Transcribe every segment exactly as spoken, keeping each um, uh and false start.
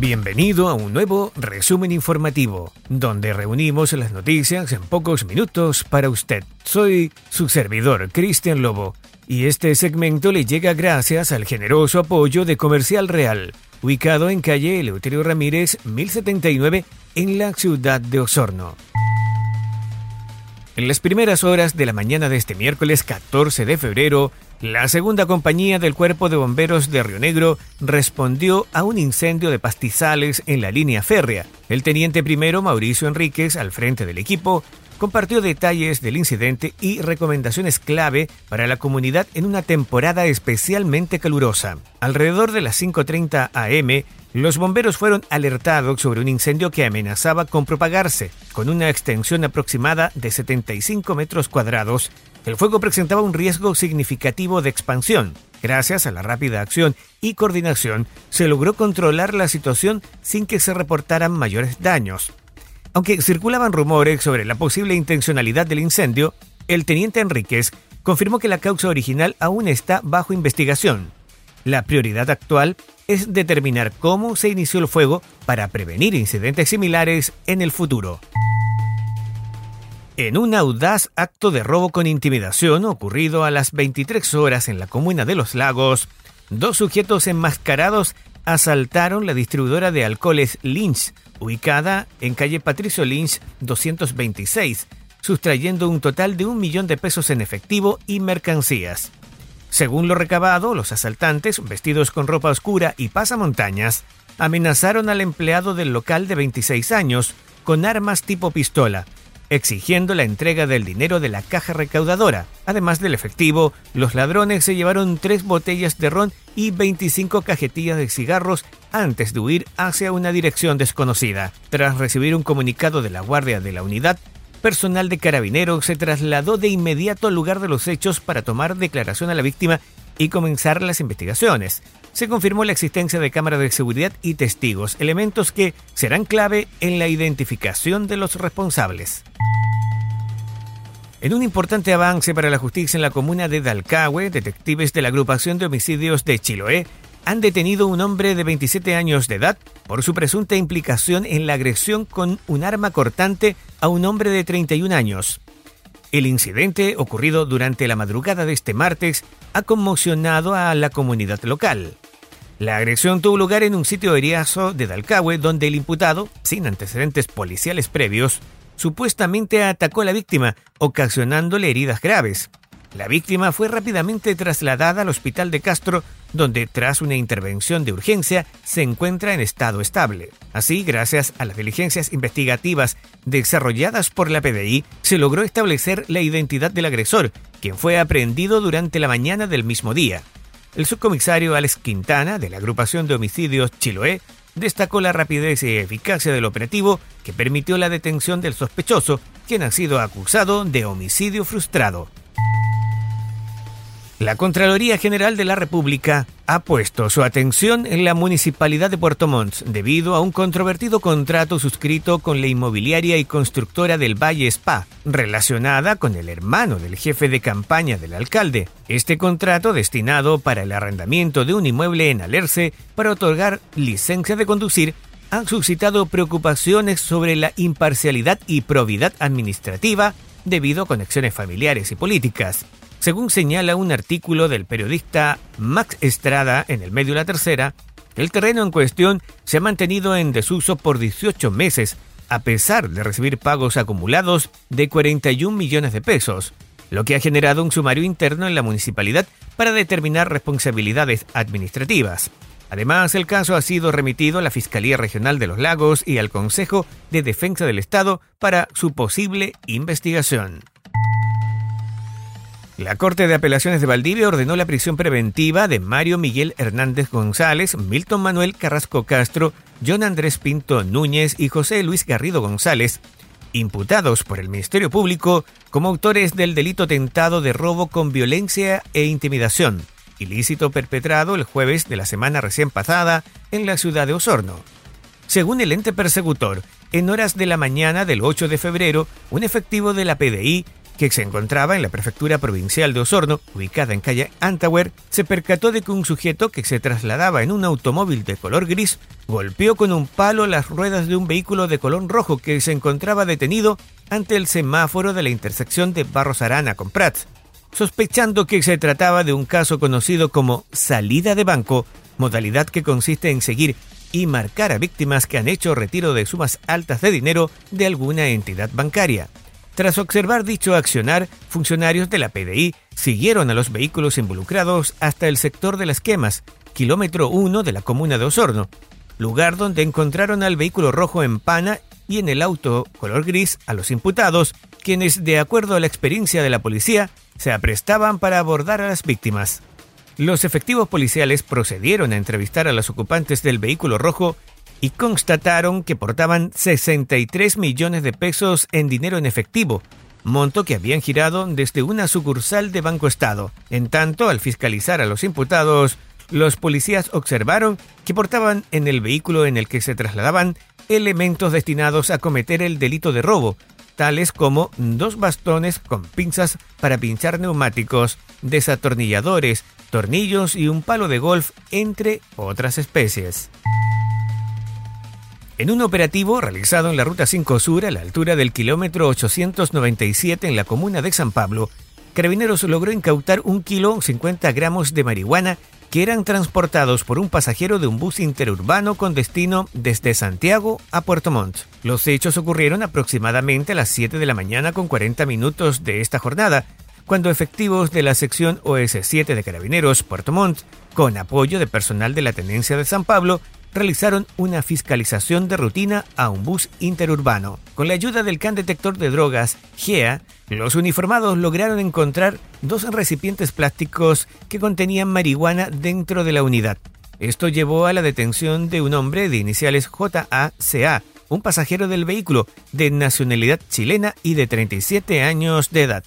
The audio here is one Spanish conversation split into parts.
Bienvenido a un nuevo resumen informativo, donde reunimos las noticias en pocos minutos para usted. Soy su servidor, Cristian Lobo, y este segmento le llega gracias al generoso apoyo de Comercial Real, ubicado en calle Eleuterio Ramírez, mil setenta y nueve, en la ciudad de Osorno. En las primeras horas de la mañana de este miércoles catorce de febrero, la segunda compañía del Cuerpo de Bomberos de Río Negro respondió a un incendio de pastizales en la línea férrea. El teniente primero Mauricio Enríquez, al frente del equipo, compartió detalles del incidente y recomendaciones clave para la comunidad en una temporada especialmente calurosa. Alrededor de las cinco treinta a eme, los bomberos fueron alertados sobre un incendio que amenazaba con propagarse. Con una extensión aproximada de setenta y cinco metros cuadrados, el fuego presentaba un riesgo significativo de expansión. Gracias a la rápida acción y coordinación, se logró controlar la situación sin que se reportaran mayores daños. Aunque circulaban rumores sobre la posible intencionalidad del incendio, el teniente Enríquez confirmó que la causa original aún está bajo investigación. La prioridad actual es determinar cómo se inició el fuego para prevenir incidentes similares en el futuro. En un audaz acto de robo con intimidación ocurrido a las veintitrés horas en la comuna de Los Lagos, dos sujetos enmascarados asaltaron la distribuidora de alcoholes Lynch, ubicada en calle Patricio Lynch doscientos veintiséis, sustrayendo un total de un millón de pesos en efectivo y mercancías. Según lo recabado, los asaltantes, vestidos con ropa oscura y pasamontañas, amenazaron al empleado del local de veintiséis años con armas tipo pistola, exigiendo la entrega del dinero de la caja recaudadora. Además del efectivo, los ladrones se llevaron tres botellas de ron y veinticinco cajetillas de cigarros antes de huir hacia una dirección desconocida. Tras recibir un comunicado de la guardia de la unidad, personal de Carabineros se trasladó de inmediato al lugar de los hechos para tomar declaración a la víctima y comenzar las investigaciones. Se confirmó la existencia de cámaras de seguridad y testigos, elementos que serán clave en la identificación de los responsables. En un importante avance para la justicia en la comuna de Dalcahue, detectives de la agrupación de homicidios de Chiloé han detenido a un hombre de veintisiete años de edad por su presunta implicación en la agresión con un arma cortante a un hombre de treinta y un años. El incidente, ocurrido durante la madrugada de este martes, ha conmocionado a la comunidad local. La agresión tuvo lugar en un sitio eriazo de Dalcahue, donde el imputado, sin antecedentes policiales previos, supuestamente atacó a la víctima, ocasionándole heridas graves. La víctima fue rápidamente trasladada al hospital de Castro, donde tras una intervención de urgencia se encuentra en estado estable. Así, gracias a las diligencias investigativas desarrolladas por la P D I, se logró establecer la identidad del agresor, quien fue aprehendido durante la mañana del mismo día. El subcomisario Alex Quintana, de la agrupación de homicidios Chiloé, destacó la rapidez y eficacia del operativo que permitió la detención del sospechoso, quien ha sido acusado de homicidio frustrado. La Contraloría General de la República ha puesto su atención en la Municipalidad de Puerto Montt debido a un controvertido contrato suscrito con la inmobiliaria y constructora del Valle Spa, relacionada con el hermano del jefe de campaña del alcalde. Este contrato, destinado para el arrendamiento de un inmueble en Alerce para otorgar licencia de conducir, ha suscitado preocupaciones sobre la imparcialidad y probidad administrativa debido a conexiones familiares y políticas. Según señala un artículo del periodista Max Estrada en el medio La Tercera, el terreno en cuestión se ha mantenido en desuso por dieciocho meses, a pesar de recibir pagos acumulados de cuarenta y un millones de pesos, lo que ha generado un sumario interno en la municipalidad para determinar responsabilidades administrativas. Además, el caso ha sido remitido a la Fiscalía Regional de Los Lagos y al Consejo de Defensa del Estado para su posible investigación. La Corte de Apelaciones de Valdivia ordenó la prisión preventiva de Mario Miguel Hernández González, Milton Manuel Carrasco Castro, John Andrés Pinto Núñez y José Luis Garrido González, imputados por el Ministerio Público como autores del delito tentado de robo con violencia e intimidación, ilícito perpetrado el jueves de la semana recién pasada en la ciudad de Osorno. Según el ente persecutor, en horas de la mañana del ocho de febrero, un efectivo de la P D I que se encontraba en la prefectura provincial de Osorno, ubicada en calle Antawer, se percató de que un sujeto que se trasladaba en un automóvil de color gris golpeó con un palo las ruedas de un vehículo de color rojo que se encontraba detenido ante el semáforo de la intersección de Barros Arana con Prats. Sospechando que se trataba de un caso conocido como salida de banco, modalidad que consiste en seguir y marcar a víctimas que han hecho retiro de sumas altas de dinero de alguna entidad bancaria. Tras observar dicho accionar, funcionarios de la P D I siguieron a los vehículos involucrados hasta el sector de Las Quemas, kilómetro uno de la comuna de Osorno, lugar donde encontraron al vehículo rojo en pana y en el auto color gris a los imputados, quienes, de acuerdo a la experiencia de la policía, se aprestaban para abordar a las víctimas. Los efectivos policiales procedieron a entrevistar a los ocupantes del vehículo rojo y constataron que portaban sesenta y tres millones de pesos en dinero en efectivo, monto que habían girado desde una sucursal de Banco Estado. En tanto, al fiscalizar a los imputados, los policías observaron que portaban en el vehículo en el que se trasladaban elementos destinados a cometer el delito de robo, tales como dos bastones con pinzas para pinchar neumáticos, desatornilladores, tornillos y un palo de golf, entre otras especies. En un operativo realizado en la Ruta cinco Sur a la altura del kilómetro ochocientos noventa y siete en la comuna de San Pablo, Carabineros logró incautar un kilo cincuenta gramos de marihuana que eran transportados por un pasajero de un bus interurbano con destino desde Santiago a Puerto Montt. Los hechos ocurrieron aproximadamente a las siete de la mañana con cuarenta minutos de esta jornada, cuando efectivos de la sección O S siete de Carabineros Puerto Montt, con apoyo de personal de la Tenencia de San Pablo, realizaron una fiscalización de rutina a un bus interurbano. Con la ayuda del can detector de drogas, G E A, los uniformados lograron encontrar dos recipientes plásticos que contenían marihuana dentro de la unidad. Esto llevó a la detención de un hombre de iniciales J A C A, un pasajero del vehículo de nacionalidad chilena y de treinta y siete años de edad.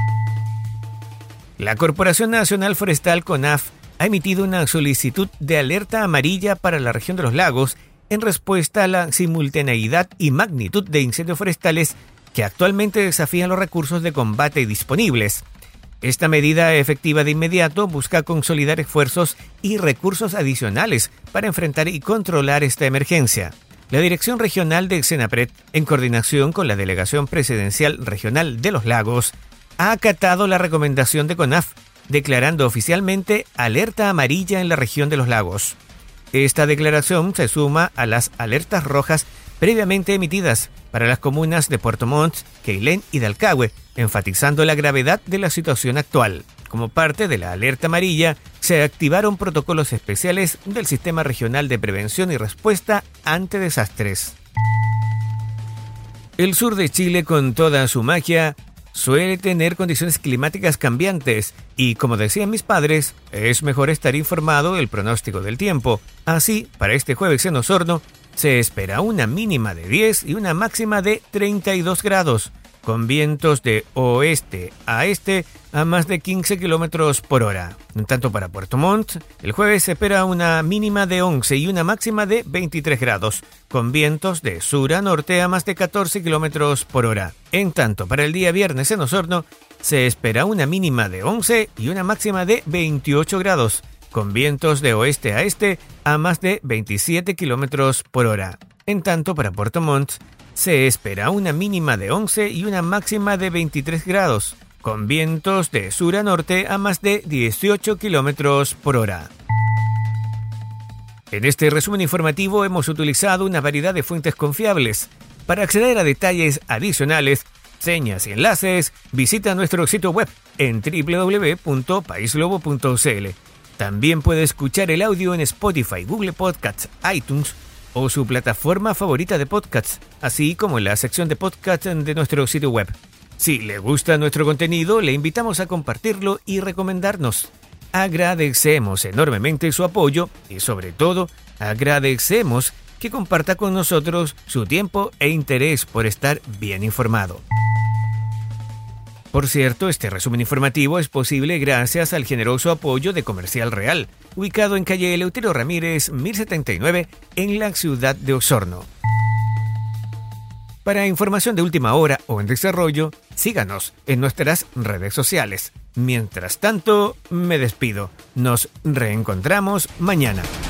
La Corporación Nacional Forestal CONAF ha emitido una solicitud de alerta amarilla para la región de los lagos en respuesta a la simultaneidad y magnitud de incendios forestales que actualmente desafían los recursos de combate disponibles. Esta medida efectiva de inmediato busca consolidar esfuerzos y recursos adicionales para enfrentar y controlar esta emergencia. La Dirección Regional de Senapred, en coordinación con la Delegación Presidencial Regional de los Lagos, ha acatado la recomendación de CONAF, declarando oficialmente alerta amarilla en la región de los lagos. Esta declaración se suma a las alertas rojas previamente emitidas para las comunas de Puerto Montt, Queilén y Dalcahue, enfatizando la gravedad de la situación actual. Como parte de la alerta amarilla, se activaron protocolos especiales del Sistema Regional de Prevención y Respuesta ante Desastres. El sur de Chile, con toda su magia, suele tener condiciones climáticas cambiantes y, como decían mis padres, es mejor estar informado del pronóstico del tiempo. Así, para este jueves en Osorno, se espera una mínima de diez y una máxima de treinta y dos grados, con vientos de oeste a este a más de quince kilómetros por hora. En tanto, para Puerto Montt, el jueves se espera una mínima de once y una máxima de veintitrés grados, con vientos de sur a norte a más de catorce kilómetros por hora. En tanto, para el día viernes en Osorno, se espera una mínima de once y una máxima de veintiocho grados, con vientos de oeste a este a más de veintisiete kilómetros por hora. En tanto, para Puerto Montt, se espera una mínima de once y una máxima de veintitrés grados, con vientos de sur a norte a más de dieciocho kilómetros por hora. En este resumen informativo hemos utilizado una variedad de fuentes confiables. Para acceder a detalles adicionales, señas y enlaces, visita nuestro sitio web en doble u doble u doble u punto país globo punto c l. También puede escuchar el audio en Spotify, Google Podcasts, iTunes o su plataforma favorita de podcasts, así como en la sección de podcasts de nuestro sitio web. Si le gusta nuestro contenido, le invitamos a compartirlo y recomendarnos. Agradecemos enormemente su apoyo y, sobre todo, agradecemos que comparta con nosotros su tiempo e interés por estar bien informado. Por cierto, este resumen informativo es posible gracias al generoso apoyo de Comercial Real, ubicado en calle Eleuterio Ramírez, mil setenta y nueve, en la ciudad de Osorno. Para información de última hora o en desarrollo, síganos en nuestras redes sociales. Mientras tanto, me despido. Nos reencontramos mañana.